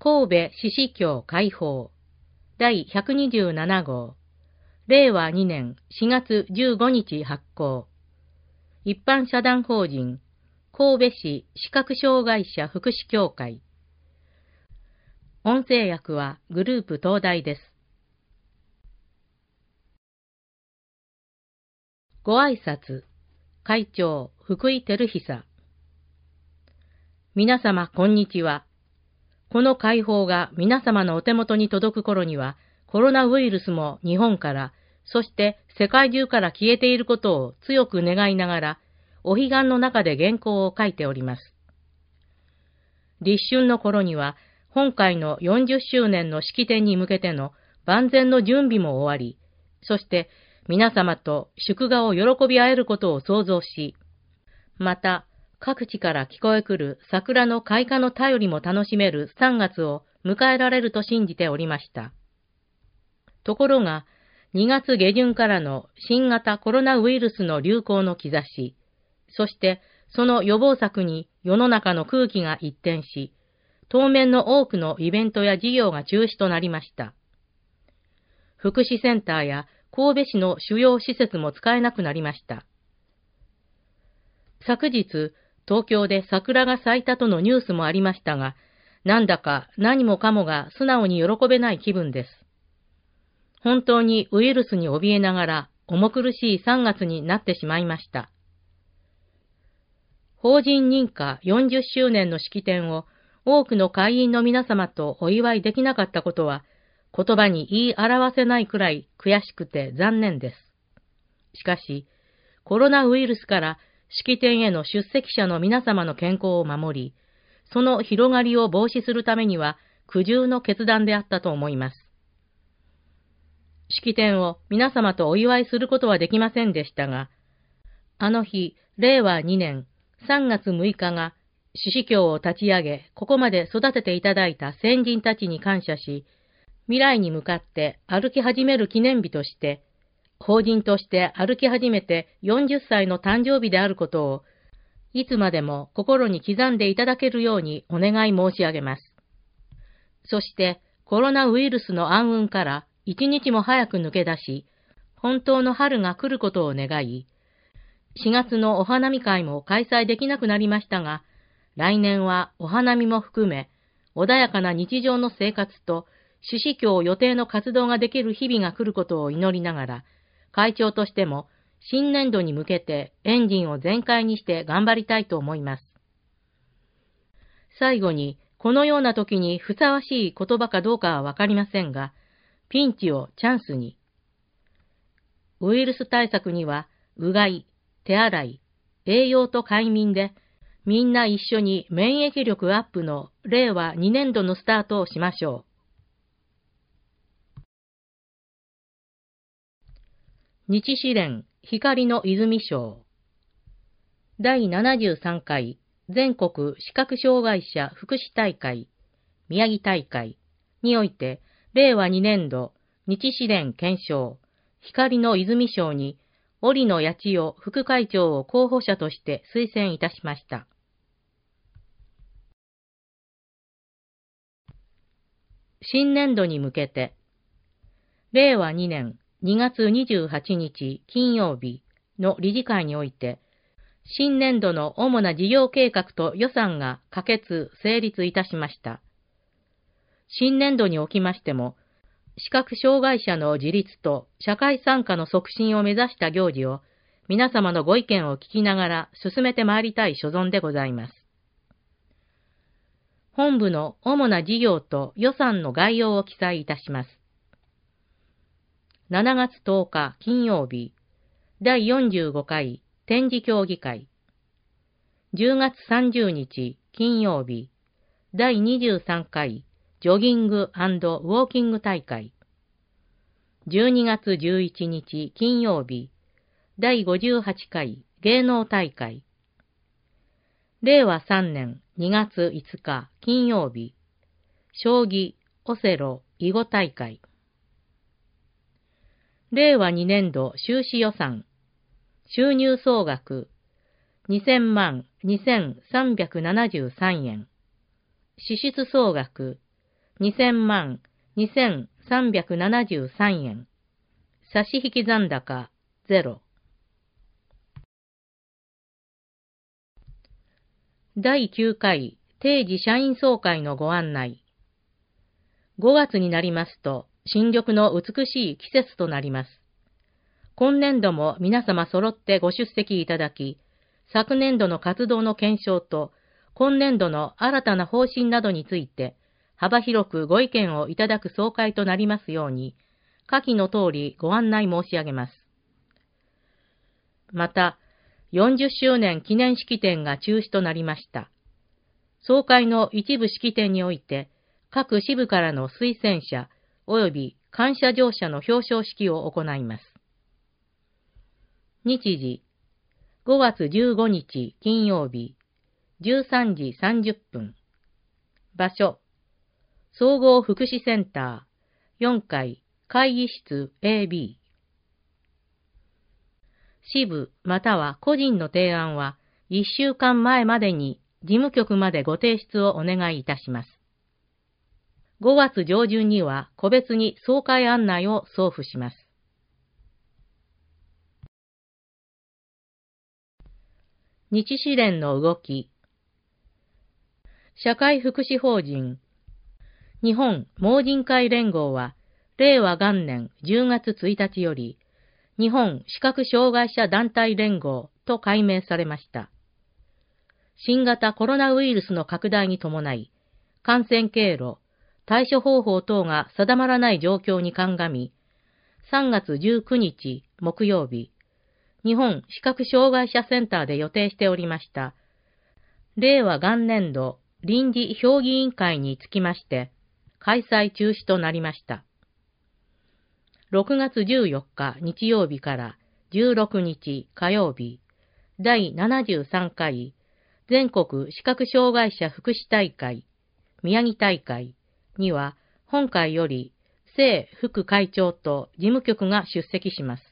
神戸獅子教解放第127号令和2年4月15日発行一般社団法人神戸市視覚障害者福祉協会音声訳はグループ東大です。ご挨拶会長福井照久皆様こんにちは。この解放が皆様のお手元に届く頃には、コロナウイルスも日本から、そして世界中から消えていることを強く願いながら、お彼岸の中で原稿を書いております。立春の頃には、本会の40周年の式典に向けての万全の準備も終わり、そして皆様と祝賀を喜び合えることを想像し、また、各地から聞こえくる桜の開花の便りも楽しめる3月を迎えられると信じておりました。ところが、2月下旬からの新型コロナウイルスの流行の兆し、そしてその予防策に世の中の空気が一転し、当面の多くのイベントや事業が中止となりました。福祉センターや神戸市の主要施設も使えなくなりました。昨日、東京で桜が咲いたとのニュースもありましたが、なんだか何もかもが素直に喜べない気分です。本当にウイルスに怯えながら重苦しい3月になってしまいました。法人認可40周年の式典を多くの会員の皆様とお祝いできなかったことは、言葉に言い表せないくらい悔しくて残念です。しかし、コロナウイルスから式典への出席者の皆様の健康を守り、その広がりを防止するためには苦渋の決断であったと思います。式典を皆様とお祝いすることはできませんでしたが、あの日、令和2年3月6日が獅子教を立ち上げ、ここまで育てていただいた先人たちに感謝し、未来に向かって歩き始める記念日として、法人として歩き始めて40歳の誕生日であることを、いつまでも心に刻んでいただけるようにお願い申し上げます。そしてコロナウイルスの暗雲から一日も早く抜け出し、本当の春が来ることを願い、4月のお花見会も開催できなくなりましたが、来年はお花見も含め、穏やかな日常の生活と、獅子教予定の活動ができる日々が来ることを祈りながら、会長としても新年度に向けてエンジンを全開にして頑張りたいと思います。最後に、このような時にふさわしい言葉かどうかはわかりませんが、ピンチをチャンスに。ウイルス対策には、うがい、手洗い、栄養と快眠で、みんな一緒に免疫力アップの令和2年度のスタートをしましょう。日支連光の泉賞第73回全国視覚障害者福祉大会宮城大会において令和2年度日支連顕彰光の泉賞に織野八千代副会長を候補者として推薦いたしました。新年度に向けて令和2年2月28日金曜日の理事会において、新年度の主な事業計画と予算が可決・成立いたしました。新年度におきましても、視覚障害者の自立と社会参加の促進を目指した行事を皆様のご意見を聞きながら進めてまいりたい所存でございます。本部の主な事業と予算の概要を記載いたします。7月10日金曜日、第45回展示協議会。10月30日金曜日、第23回ジョギング&ウォーキング大会。12月11日金曜日、第58回芸能大会。令和3年2月5日金曜日、将棋オセロ囲碁大会。令和2年度収支予算、収入総額2000万2373円、支出総額 2000万2373円。差し引き残高0。第9回定時社員総会のご案内。5月になりますと、新緑の美しい季節となります。今年度も皆様揃ってご出席いただき、昨年度の活動の検証と、今年度の新たな方針などについて、幅広くご意見をいただく総会となりますように、下記の通りご案内申し上げます。また、40周年記念式典が中止となりました。総会の一部式典において、各支部からの推薦者及び感謝状者の表彰式を行います。日時、5月15日金曜日、13時30分。場所、総合福祉センター、4階、会議室 AB。支部または個人の提案は、1週間前までに事務局までご提出をお願いいたします。5月上旬には個別に総会案内を送付します。日支連の動き。社会福祉法人日本盲人会連合は令和元年10月1日より日本視覚障害者団体連合と改名されました。新型コロナウイルスの拡大に伴い感染経路、対処方法等が定まらない状況に鑑み、3月19日木曜日、日本視覚障害者センターで予定しておりました、令和元年度臨時評議委員会につきまして、開催中止となりました。6月14日日曜日から16日火曜日、第73回全国視覚障害者福祉大会、宮城大会には、本会より、正副会長と事務局が出席します。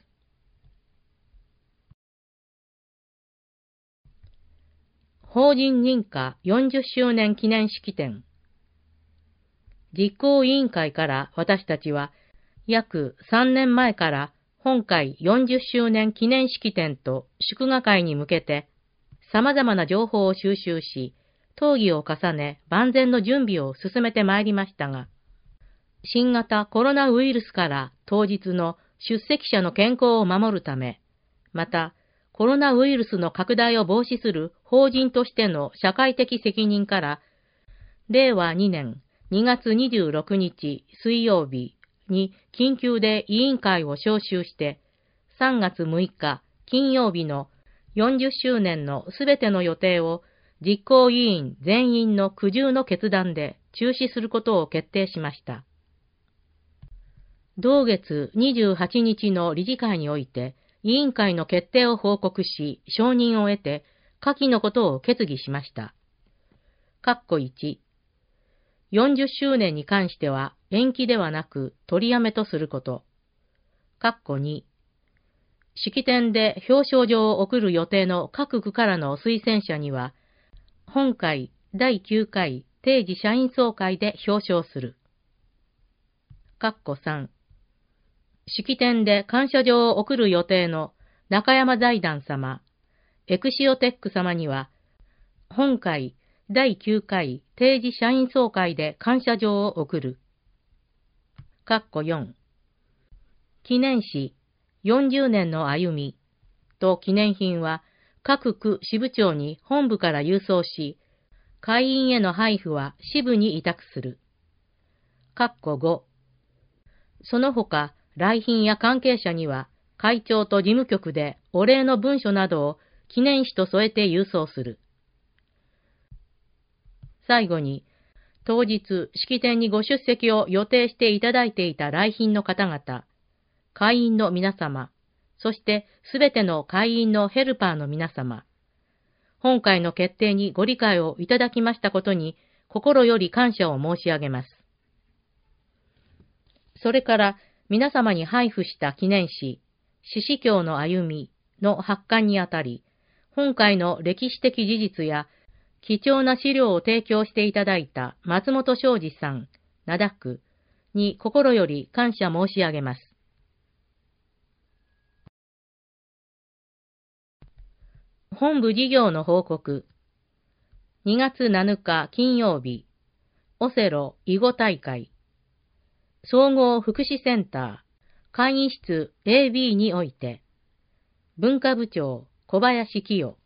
法人認可40周年記念式典。実行委員会から私たちは、約3年前から本会40周年記念式典と祝賀会に向けて、様々な情報を収集し、討議を重ね万全の準備を進めてまいりましたが、新型コロナウイルスから当日の出席者の健康を守るため、また、コロナウイルスの拡大を防止する法人としての社会的責任から、令和2年2月26日水曜日に緊急で委員会を招集して、3月6日金曜日の40周年のすべての予定を実行委員全員の苦渋の決断で中止することを決定しました。同月28日の理事会において、委員会の決定を報告し、承認を得て、下記のことを決議しました。括弧1、40周年に関しては延期ではなく取りやめとすること。括弧2、式典で表彰状を送る予定の各区からの推薦者には、本会第9回定時社員総会で表彰する。括弧3、式典で感謝状を送る予定の中山財団様、エクシオテック様には、本会第9回定時社員総会で感謝状を送る。括弧4、記念誌40年の歩みと記念品は各区支部長に本部から郵送し、会員への配布は支部に委託する。括弧5、その他、来賓や関係者には、会長と事務局でお礼の文書などを記念誌と添えて郵送する。最後に、当日式典にご出席を予定していただいていた来賓の方々、会員の皆様、そしてすべての会員のヘルパーの皆様、本会の決定にご理解をいただきましたことに心より感謝を申し上げます。それから、皆様に配布した記念誌、獅子教の歩みの発刊にあたり、本会の歴史的事実や貴重な資料を提供していただいた松本昌司さん、 灘区に心より感謝申し上げます。本部事業の報告。2月7日金曜日、オセロ囲碁大会。総合福祉センター、会議室 AB において、文化部長小林清。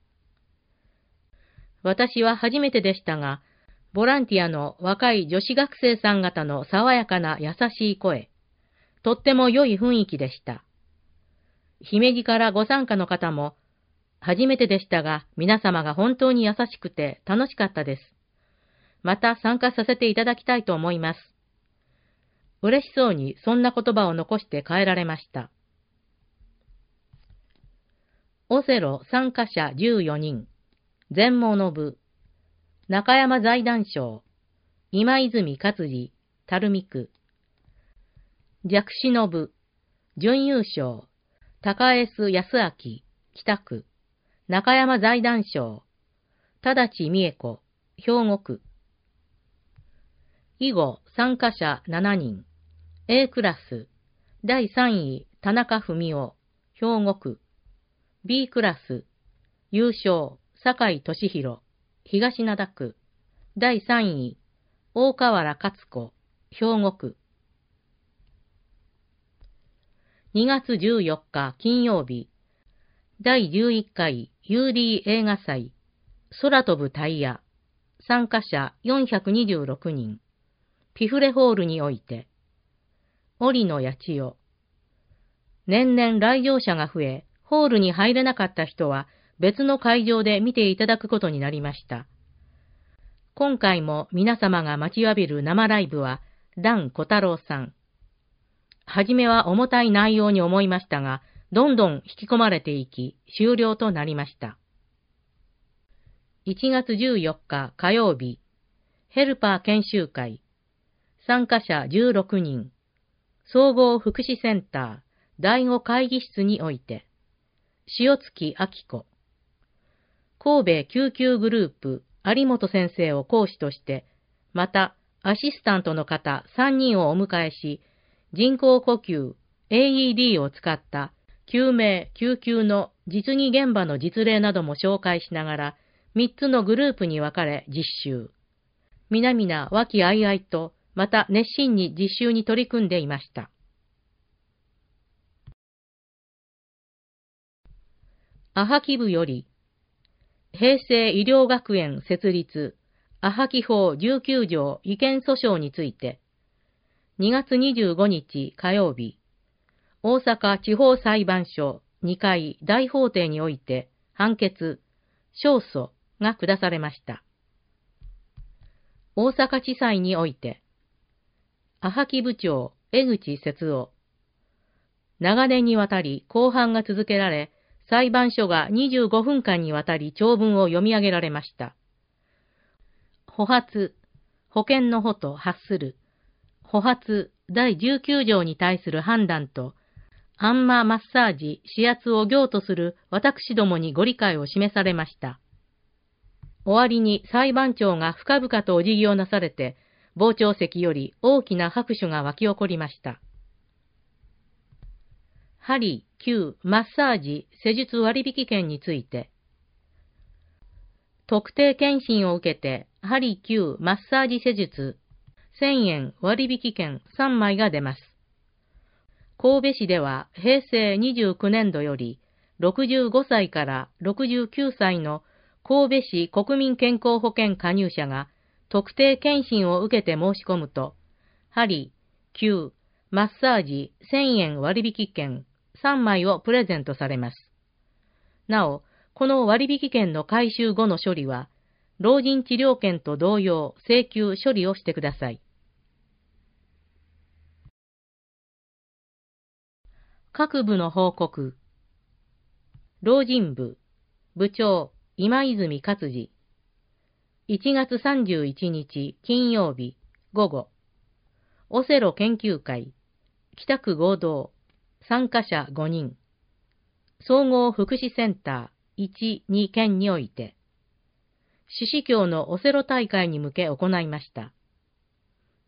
私は初めてでしたが、ボランティアの若い女子学生さん方の爽やかな優しい声、とっても良い雰囲気でした。姫路からご参加の方も、初めてでしたが、皆様が本当に優しくて楽しかったです。また参加させていただきたいと思います。嬉しそうにそんな言葉を残して帰られました。オセロ参加者14人、全盲部、中山財団賞、今泉勝治、垂水区、弱視の部、準優勝、高江須康明、北区、中山財団賞、直ち美恵子、兵庫区。囲碁参加者7人、A クラス、第3位、田中文夫、兵庫区。B クラス、優勝、酒井俊弘、東灘区。第3位、大河原勝子、兵庫区。2月14日金曜日、第11回 UD 映画祭、空飛ぶタイヤ、参加者426人、ピフレホールにおいて、折野八千代。年々来場者が増え、ホールに入れなかった人は別の会場で見ていただくことになりました。今回も皆様が待ちわびる生ライブは、檀小太郎さん。はじめは重たい内容に思いましたが、どんどん引き込まれていき、終了となりました。1月14日火曜日、ヘルパー研修会。参加者16人。総合福祉センター、第5会議室において、塩月明子。神戸救急グループ、有本先生を講師として、また、アシスタントの方3人をお迎えし、人工呼吸 AED を使った救命・救急の実技現場の実例なども紹介しながら、3つのグループに分かれ実習。皆々和気あいあいと、また熱心に実習に取り組んでいました。アハキ部より、平成医療学園設立、アハキ法19条違憲訴訟について、2月25日火曜日、大阪地方裁判所2階大法廷において判決、勝訴が下されました。大阪地裁において、アハキ部長江口節夫。長年にわたり公判が続けられ、裁判所が25分間にわたり長文を読み上げられました。保発、保険の保と発する、保発第19条に対する判断と、アンママッサージ、指圧を業とする私どもにご理解を示されました。終わりに裁判長が深々とお辞儀をなされて、傍聴席より大きな拍手が沸き起こりました。針、灸、マッサージ、施術割引券について、特定健診を受けて、針、灸、マッサージ施術、1000円割引券3枚が出ます。神戸市では平成29年度より65歳から69歳の神戸市国民健康保険加入者が特定健診を受けて申し込むと、針、灸、マッサージ1000円割引券3枚をプレゼントされます。なお、この割引券の回収後の処理は、老人治療券と同様請求処理をしてください。各部の報告。老人部、部長、今泉勝治。1月31日金曜日午後、オセロ研究会、北区合同、参加者5人、総合福祉センター1、2県において、獅子峡のオセロ大会に向け行いました。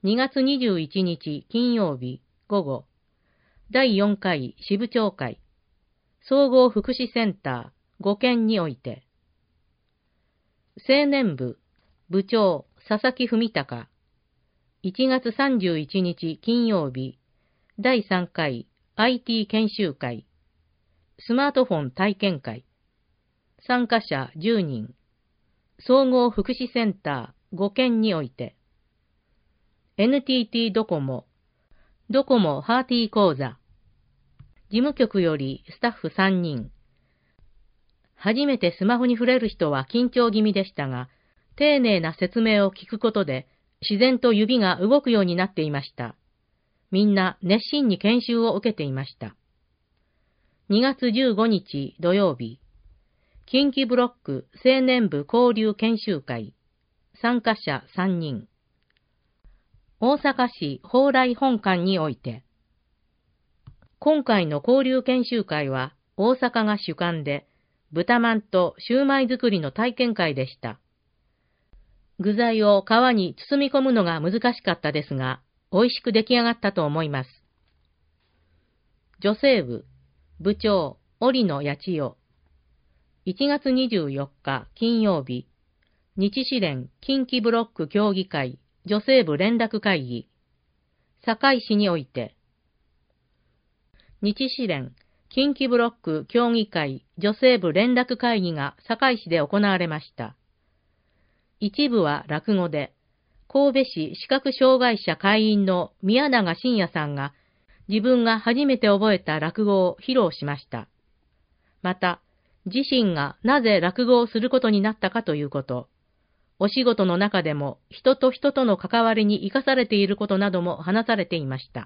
2月21日金曜日午後、第4回支部長会、総合福祉センター5件において、青年部部長佐々木文隆、1月31日金曜日、第3回 IT 研修会、スマートフォン体験会、参加者10人、総合福祉センター5件において、NTT ドコモ、ドコモハーティー講座、事務局よりスタッフ3人。初めてスマホに触れる人は緊張気味でしたが、丁寧な説明を聞くことで、自然と指が動くようになっていました。みんな熱心に研修を受けていました。2月15日土曜日、近畿ブロック青年部交流研修会、参加者3人。大阪市蓬莱本館において、今回の交流研修会は大阪が主館で、豚まんとシューマイ作りの体験会でした。具材を皮に包み込むのが難しかったですが、美味しく出来上がったと思います。女性部、部長、織野八千代。1月24日金曜日、日支連近畿ブロック協議会女性部連絡会議、堺市において、日支連近畿ブロック協議会女性部連絡会議が堺市で行われました。一部は落語で、神戸市視覚障害者会員の宮永信也さんが自分が初めて覚えた落語を披露しました。また、自身がなぜ落語をすることになったかということ、お仕事の中でも人と人との関わりに生かされていることなども話されていました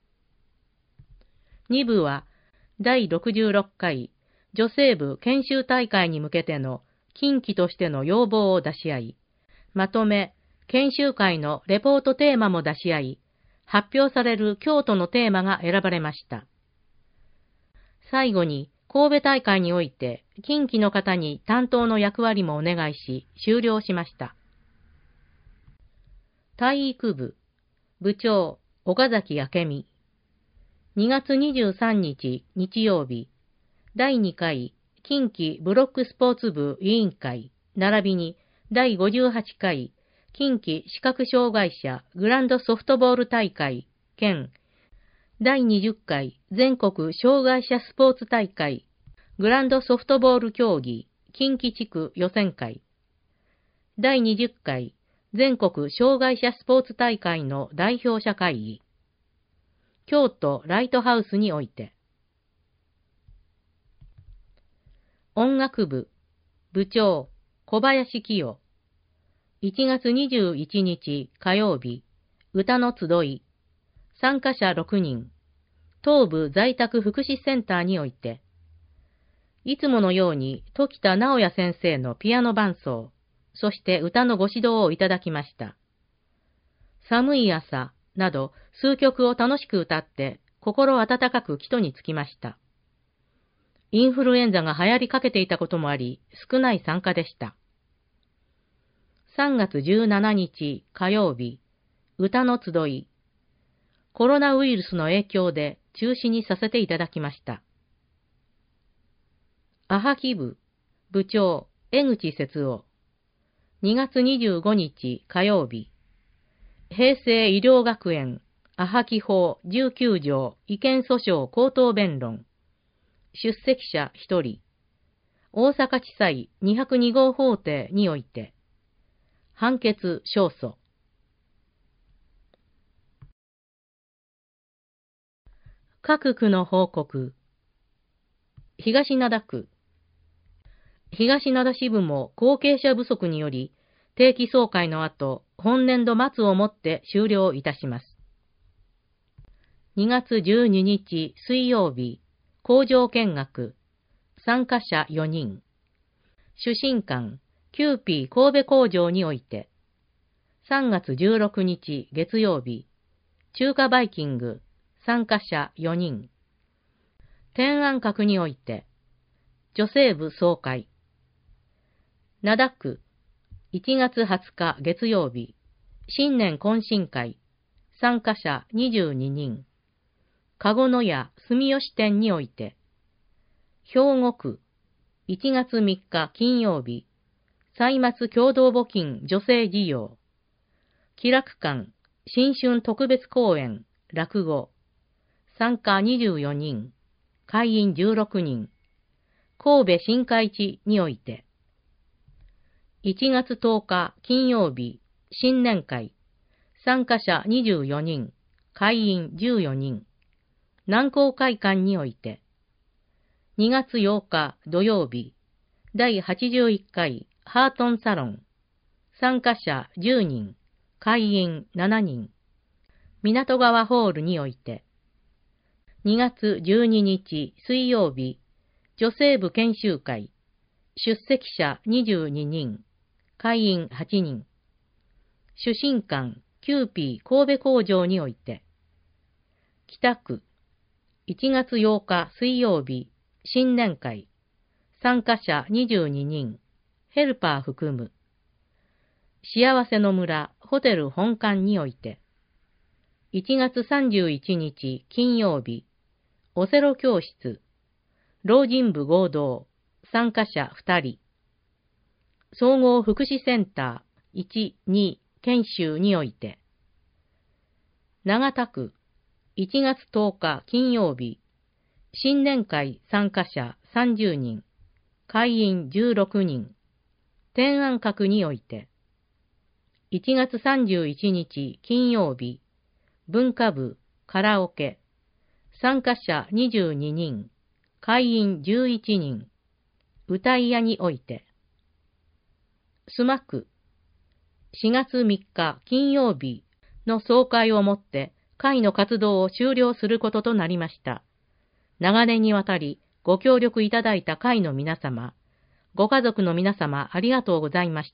。2部は第66回女性部研修大会に向けての近畿としての要望を出し合い、まとめ研修会のレポートテーマも出し合い、発表される京都のテーマが選ばれました。最後に神戸大会において近畿の方に担当の役割もお願いし終了しました。体育部部長岡崎明美。2月23日日曜日、第2回近畿ブロックスポーツ部委員会並びに第58回近畿視覚障害者グランドソフトボール大会兼第20回全国障害者スポーツ大会グランドソフトボール競技近畿地区予選会、第20回全国障害者スポーツ大会の代表者会議、京都ライトハウスにおいて、音楽部部長小林清。1月21日火曜日、歌の集い、参加者6人、東部在宅福祉センターにおいて、いつものように時田直也先生のピアノ伴奏、そして歌のご指導をいただきました。寒い朝など数曲を楽しく歌って心温かく帰途につきました。インフルエンザが流行りかけていたこともあり、少ない参加でした。3月17日火曜日、歌の集い。コロナウイルスの影響で中止にさせていただきました。アハキ部部長江口節夫。2月25日火曜日、平成医療学園アハキ法19条違憲訴訟口頭弁論。出席者1人。大阪地裁202号法廷において。判決勝訴。各区の報告。東灘区。東灘支部も後継者不足により、定期総会の後、本年度末をもって終了いたします。2月12日水曜日、工場見学。参加者4人。主審官、キューピー神戸工場において。3月16日月曜日、中華バイキング。参加者4人。天安閣において。女性部総会。灘区、1月20日月曜日、新年懇親会、 参加者22人。籠野屋住吉店において、兵庫区、1月3日金曜日、歳末共同募金女性事業。喜楽館、新春特別公演、落語。参加24人、会員16人。神戸新海地において、1月10日金曜日、新年会。参加者24人、会員14人。南港会館において、2月8日土曜日、第81回ハートンサロン。参加者10人、会員7人。港川ホールにおいて、2月12日水曜日、女性部研修会。出席者22人、会員8人。主審館キューピー神戸工場において、北区、1月8日水曜日、新年会。参加者22人、ヘルパー含む。幸せの村ホテル本館において、1月31日金曜日、オセロ教室。老人部合同。参加者2人。総合福祉センター1、2研修において、長田区、1月10日金曜日、新年会参加者30人、会員16人、天安閣において、1月31日金曜日、文化部カラオケ、参加者22人、会員11人、歌い屋において、須磨区、4月3日金曜日の総会をもって会の活動を終了することとなりました。長年にわたりご協力いただいた会の皆様、ご家族の皆様ありがとうございました。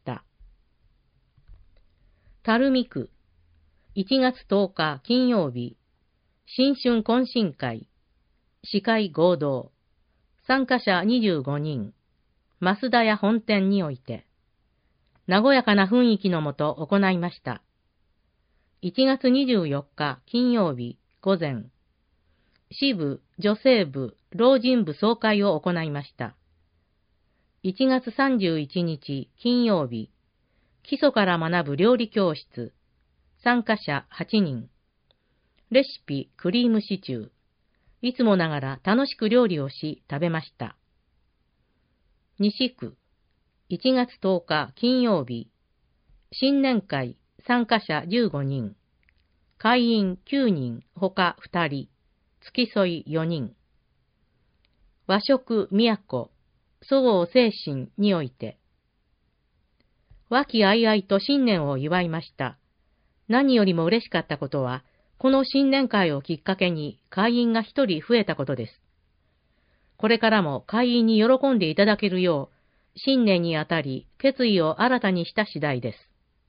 垂水区、1月10日金曜日、新春懇親会、司会合同、参加者25人、増田屋本店において、和やかな雰囲気のもと行いました。1月24日金曜日午前、支部、女性部、老人部総会を行いました。1月31日金曜日、基礎から学ぶ料理教室、参加者8人、レシピクリームシチュー、いつもながら楽しく料理をし食べました。西区、1月10日金曜日、新年会参加者15人、会員9人ほか2人、付き添い4人。和食都、そごう精神において、和気あいあいと新年を祝いました。何よりも嬉しかったことは、この新年会をきっかけに会員が1人増えたことです。これからも会員に喜んでいただけるよう、新年にあたり決意を新たにした次第です。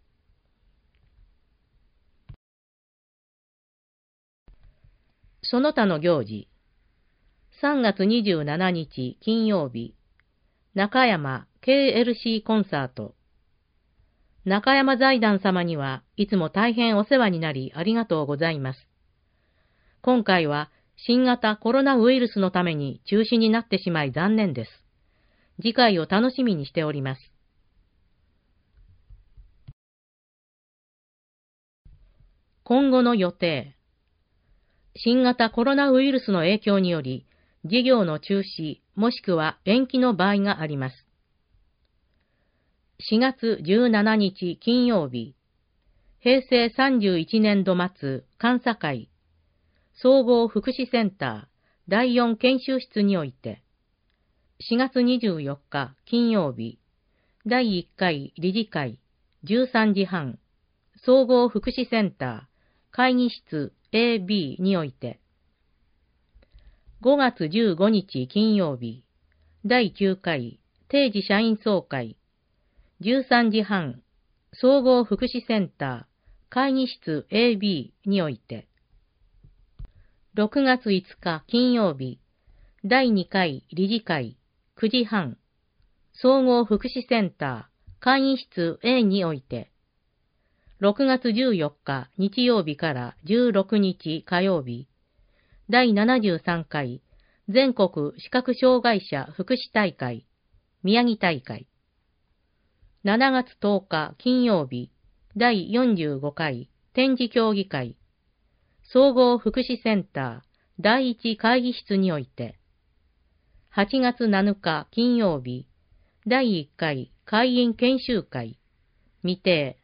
その他の行事。3月27日金曜日、中山 KLC コンサート。中山財団様にはいつも大変お世話になりありがとうございます。今回は新型コロナウイルスのために中止になってしまい残念です。次回を楽しみにしております。今後の予定。新型コロナウイルスの影響により、事業の中止もしくは延期の場合があります。4月17日金曜日、平成31年度末監査会、総合福祉センター第4研修室において、4月24日金曜日、第1回理事会13時半、総合福祉センター会議室 AB において、5月15日金曜日、第9回定時社員総会13時半、総合福祉センター会議室 AB において、6月5日金曜日、第2回理事会9時半、総合福祉センター会議室 A において、 6月14日日曜日から16日火曜日、第73回全国視覚障害者福祉大会、宮城大会。7月10日金曜日、第45回展示協議会、総合福祉センター第一会議室において、8月7日金曜日、第1回会員研修会、未定。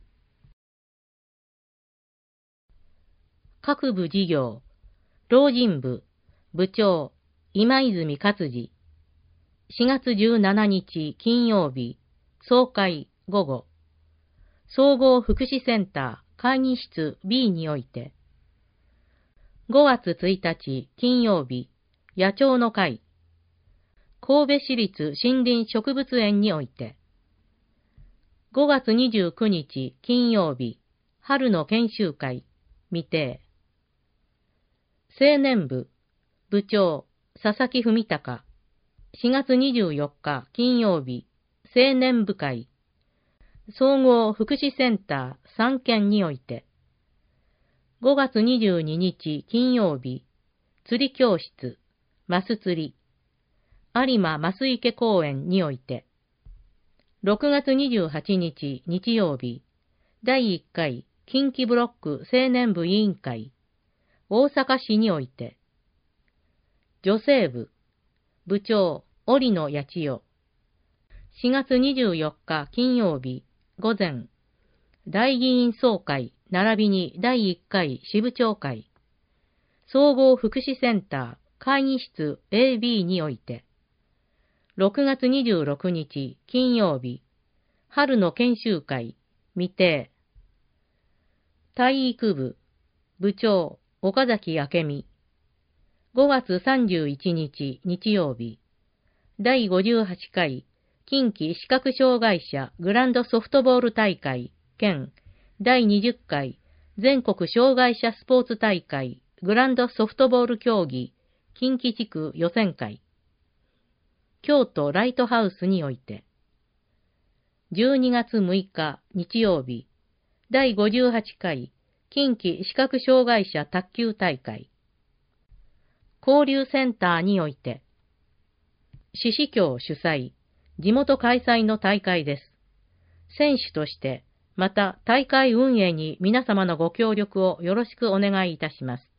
各部事業、老人部、部長、今泉勝治。4月17日金曜日、総会午後、総合福祉センター会議室 B において、5月1日金曜日、野鳥の会、神戸市立森林植物園において、5月29日金曜日、春の研修会、未定。青年部、部長、佐々木文隆。4月24日金曜日、青年部会、総合福祉センター3県において、5月22日金曜日、釣り教室、マス釣り、有馬増池公園において、6月28日日曜日、第1回近畿ブロック青年部委員会、大阪市において、女性部、部長、織野八千代。4月24日金曜日、午前、大議員総会並びに第1回支部長会、総合福祉センター会議室 AB において、6月26日金曜日、春の研修会、未定。体育部、部長、岡崎明美。5月31日日曜日、第58回近畿視覚障害者グランドソフトボール大会兼第20回全国障害者スポーツ大会グランドソフトボール競技近畿地区予選会、京都ライトハウスにおいて、12月6日日曜日、第58回近畿視覚障害者卓球大会、交流センターにおいて、獅子協主催、地元開催の大会です。選手として、また大会運営に皆様のご協力をよろしくお願いいたします。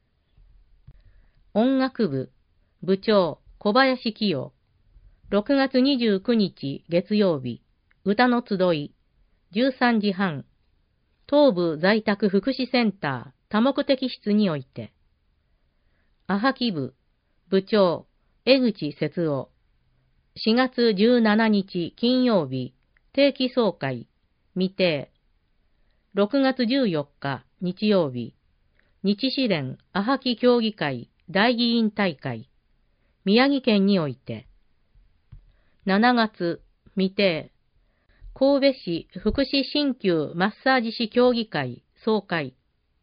音楽部、部長、小林清。6月29日月曜日、歌の集い、13時半、東部在宅福祉センター多目的室において、阿波木部、部長、江口節夫。4月17日金曜日、定期総会、未定。6月14日日曜日、日支連阿波木協議会大議員大会、宮城県において。7月、未定。神戸市福祉鍼灸マッサージ師協議会総会。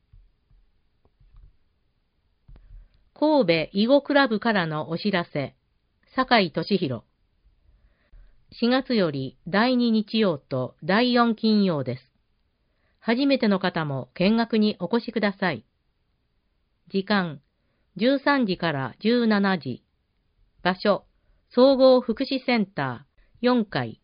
神戸囲碁クラブからのお知らせ、酒井俊弘。4月より第2日曜と第4金曜です。初めての方も見学にお越しください。時間、13時から17時。場所、総合福祉センター4階。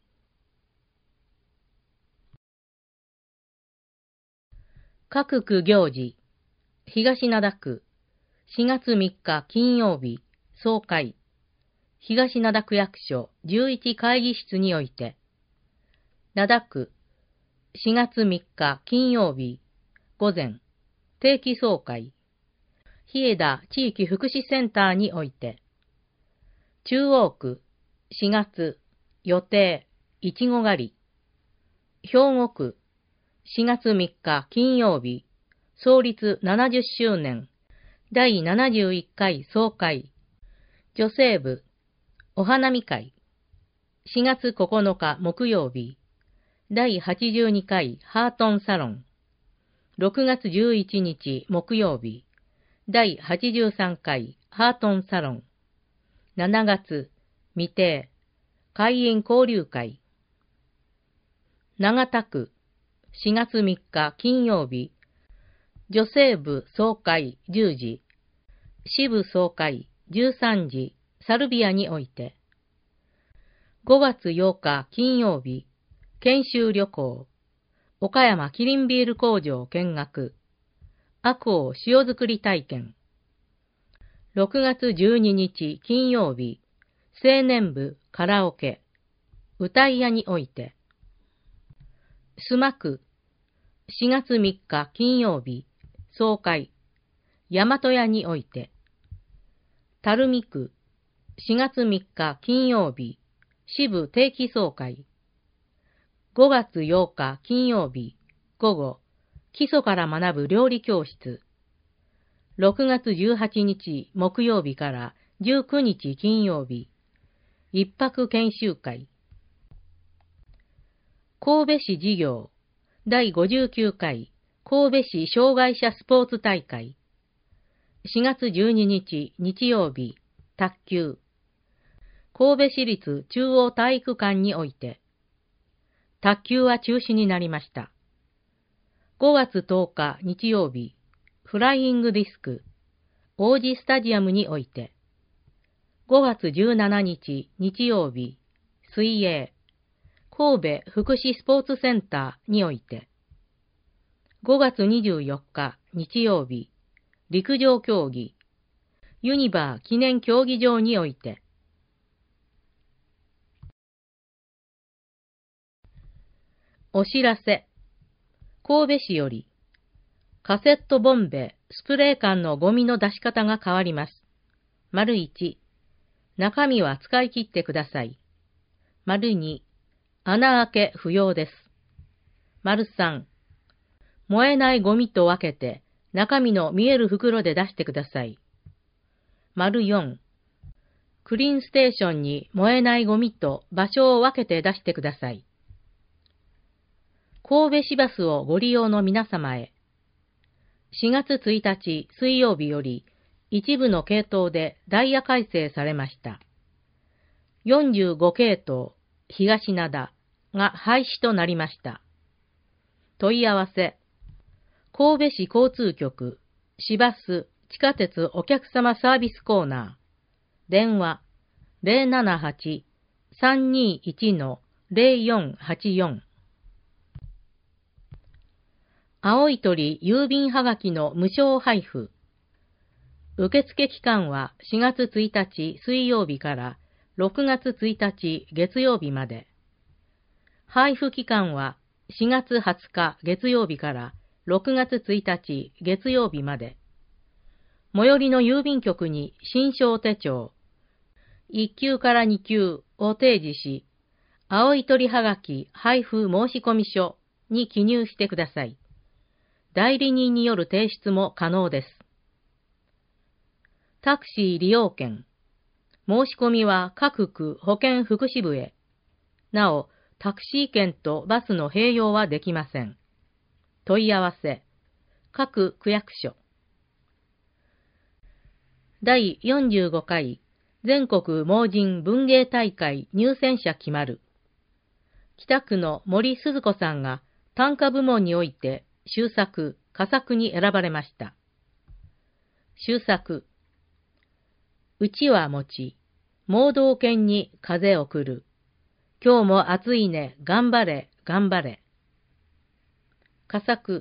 各区行事、東灘区、4月3日金曜日、総会。東灘区役所11会議室において、灘区、4月3日金曜日、午前、定期総会、日枝地域福祉センターにおいて、中央区、4月、予定、いちご狩り、兵庫区、4月3日金曜日、創立70周年、第71回総会、女性部、お花見会、4月9日木曜日、第82回ハートンサロン、6月11日木曜日、第83回ハートンサロン、7月、未定、会員交流会、長田区、 4月3日金曜日、女性部総会10時、支部総会13時、サルビアにおいて。5月8日金曜日、研修旅行、岡山キリンビール工場見学、赤穂塩作り体験。6月12日金曜日、青年部カラオケ、歌い屋において。須磨区、4月3日金曜日、総会、大和屋において。垂水区、4月3日金曜日、支部定期総会。5月8日金曜日、午後、基礎から学ぶ料理教室。6月18日木曜日から19日金曜日、一泊研修会。神戸市事業第59回神戸市障害者スポーツ大会。4月12日日曜日、卓球。神戸市立中央体育館において。卓球は中止になりました。5月10日日曜日、フライングディスク、王子スタジアムにおいて。5月17日日曜日、水泳、神戸福祉スポーツセンターにおいて。5月24日日曜日、陸上競技、ユニバー記念競技場において。お知らせ。神戸市より、カセットボンベ、スプレー缶のゴミの出し方が変わります。丸1、中身は使い切ってください。丸2、穴開け不要です。丸3、燃えないゴミと分けて、中身の見える袋で出してください。丸4、クリーンステーションに燃えないゴミと場所を分けて出してください。神戸市バスをご利用の皆様へ。4月1日水曜日より一部の系統でダイヤ改正されました。45系統東灘が廃止となりました。問い合わせ。神戸市交通局市バス地下鉄お客様サービスコーナー。電話 078-321-0484。青い鳥郵便はがきの無償配布。受付期間は4月1日水曜日から6月1日月曜日まで。配布期間は4月20日月曜日から6月1日月曜日まで。最寄りの郵便局に新章手帳、1級から2級を提示し、青い鳥はがき配布申込書に記入してください。代理人による提出も可能です。タクシー利用券。申し込みは各区保健福祉部へ。なお、タクシー券とバスの併用はできません。問い合わせ。各区役所。第45回全国盲人文芸大会入選者決まる。北区の森鈴子さんが短歌部門において秀作、佳作に選ばれました。秀作。うちは餅、盲導犬に風送る。今日も暑いね、頑張れ、頑張れ。佳作。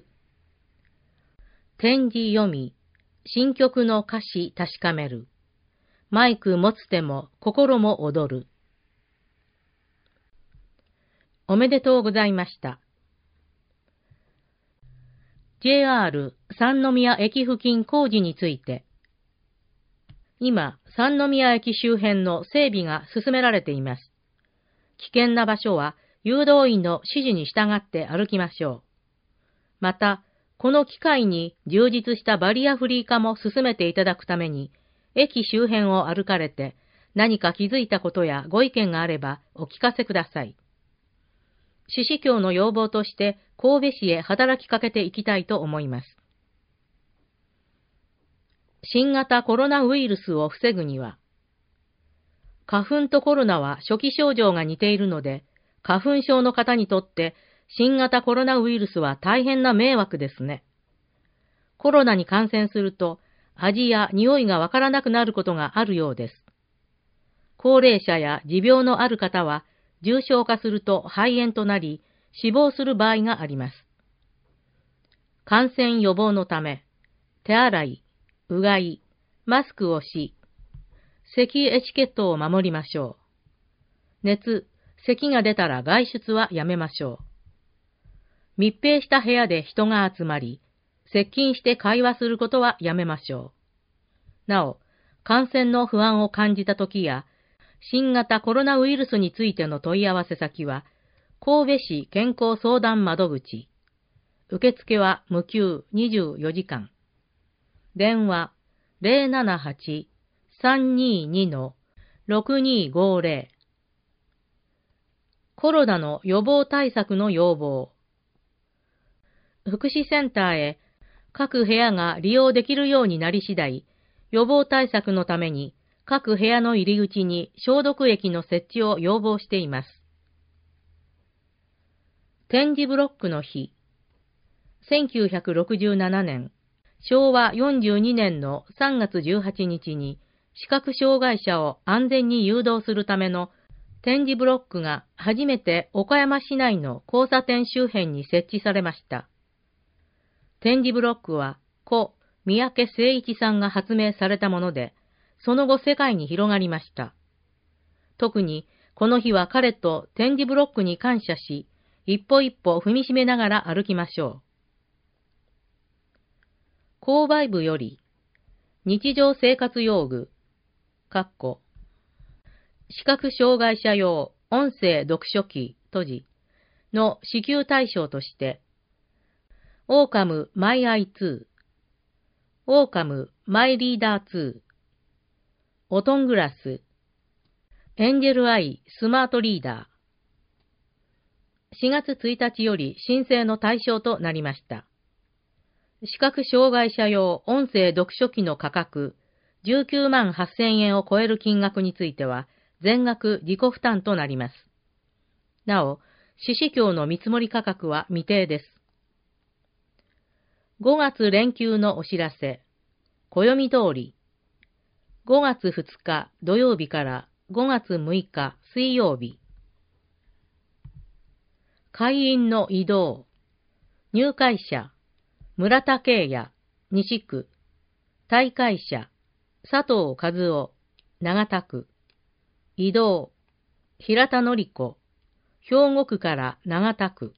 展示読み、新曲の歌詞確かめる。マイク持つ手も心も踊る。おめでとうございました。JR 三宮駅付近工事について。今、三宮駅周辺の整備が進められています。危険な場所は誘導員の指示に従って歩きましょう。また、この機会に充実したバリアフリー化も進めていただくために、駅周辺を歩かれて何か気づいたことやご意見があればお聞かせください。市市協の要望として神戸市へ働きかけていきたいと思います。新型コロナウイルスを防ぐには、花粉とコロナは初期症状が似ているので、花粉症の方にとって新型コロナウイルスは大変な迷惑ですね。コロナに感染すると、味や匂いがわからなくなることがあるようです。高齢者や持病のある方は、重症化すると肺炎となり、死亡する場合があります。感染予防のため、手洗い、うがい、マスクをし、咳エチケットを守りましょう。熱、咳が出たら外出はやめましょう。密閉した部屋で人が集まり、接近して会話することはやめましょう。なお、感染の不安を感じたときや、新型コロナウイルスについての問い合わせ先は、神戸市健康相談窓口。受付は無給24時間。電話078-322-6250。コロナの予防対策の要望。福祉センターへ各部屋が利用できるようになり次第、予防対策のために各部屋の入り口に消毒液の設置を要望しています。点字ブロックの日。1967年、昭和42年の3月18日に視覚障害者を安全に誘導するための点字ブロックが初めて岡山市内の交差点周辺に設置されました。点字ブロックは故三宅誠一さんが発明されたもので、その後世界に広がりました。特にこの日は彼と点字ブロックに感謝し、一歩一歩踏みしめながら歩きましょう。購買部より、日常生活用具、視覚障害者用音声読書機の支給対象として、オーカムマイアイ2、オーカムマイリーダー2、オトングラス、エンジェルアイスマートリーダー。4月1日より申請の対象となりました。視覚障害者用音声読書機の価格19万8000円を超える金額については全額自己負担となります。なお、四市協の見積もり価格は未定です。5月連休のお知らせ。暦通り。5月2日土曜日から5月6日水曜日。会員の移動。入会者。村田慶也、西区。退会者。佐藤和夫、長田区。移動。平田典子。兵庫区から長田区。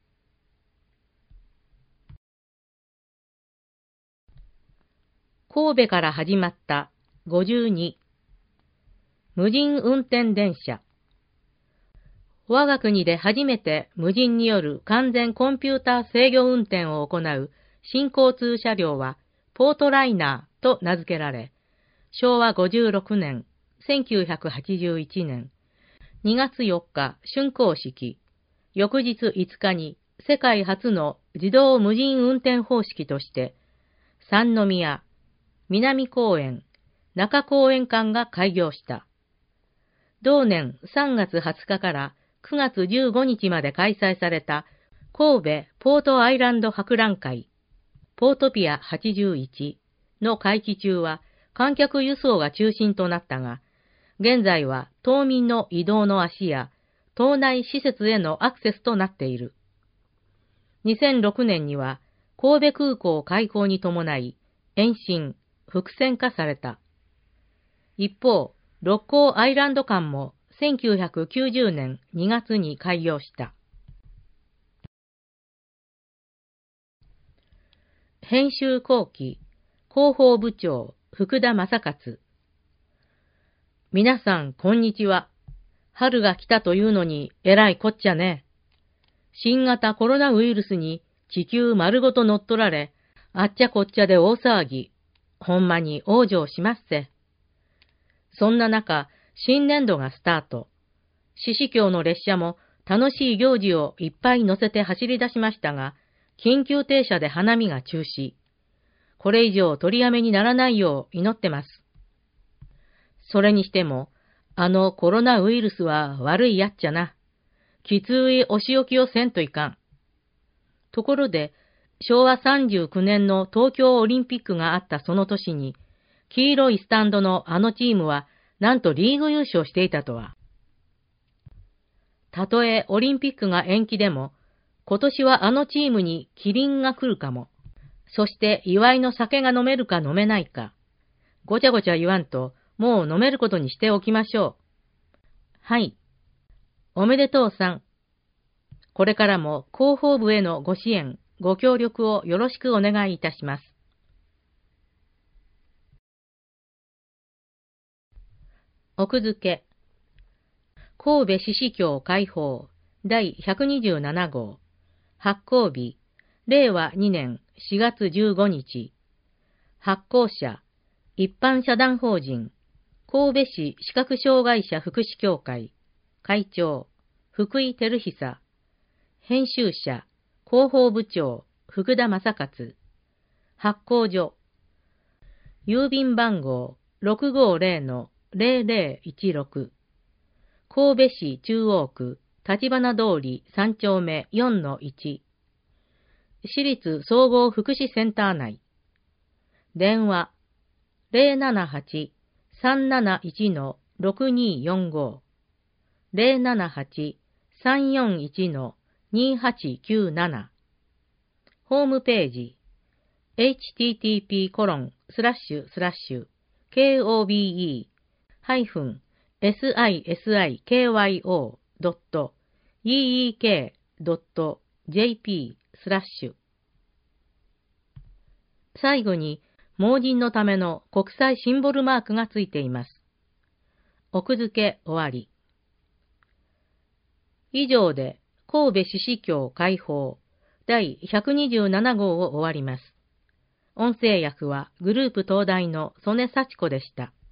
神戸から始まった52。無人運転電車。我が国で初めて無人による完全コンピューター制御運転を行う新交通車両はポートライナーと名付けられ、昭和56年、1981年、2月4日竣工式、翌日5日に世界初の自動無人運転方式として、三宮、南公園、中公園間が開業した。同年3月20日から9月15日まで開催された神戸ポートアイランド博覧会、ポートピア81の会期中は観客輸送が中心となったが、現在は島民の移動の足や島内施設へのアクセスとなっている。2006年には神戸空港開港に伴い延伸、複線化された。一方、六甲アイランド間も1990年2月に開業した。編集後期、広報部長、福田正勝。皆さん、こんにちは。春が来たというのに、えらいこっちゃね。新型コロナウイルスに地球丸ごと乗っ取られ、あっちゃこっちゃで大騒ぎ。ほんまに往生しますせ。そんな中、新年度がスタート。四市協の列車も楽しい行事をいっぱい乗せて走り出しましたが、緊急停車で花見が中止。これ以上取りやめにならないよう祈ってます。それにしても、あのコロナウイルスは悪いやっちゃな。きついお仕置きをせんといかん。 ところで、昭和39年の東京オリンピックがあったその年に、黄色いスタンドのあのチームは、なんとリーグ優勝していたとは。たとえオリンピックが延期でも、今年はあのチームにキリンが来るかも。そして祝いの酒が飲めるか飲めないか。ごちゃごちゃ言わんと、もう飲めることにしておきましょう。はい。おめでとうさん。これからも広報部へのご支援、ご協力をよろしくお願いいたします。奥付け。神戸獅子教開放第127号。発行日、令和2年4月15日。発行者、一般社団法人、神戸市視覚障害者福祉協会、会長、福井照久。編集者、広報部長、福田正勝。発行所、郵便番号 650-0016。神戸市中央区、立花通り3丁目 4-1。市立総合福祉センター内。電話 078-371-6245。078-341-2897。ホームページ http://kobe-sisykyo.yeek.jp/。最後に、盲人のための国際シンボルマークがついています。奥付け終わり。以上で、神戸獅子教開放第127号を終わります。音声訳はグループ東大の曽根幸子でした。